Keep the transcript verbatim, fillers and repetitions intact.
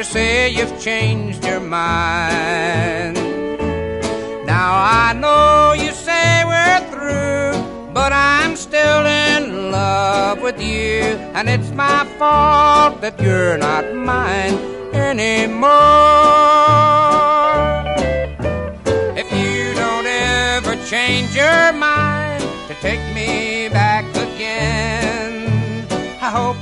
to say you've changed your mind. Now I know you say we're through, but I'm still in love with you, and it's my fault that you're not mine anymore. If you don't ever change your mind to take me back again, I hope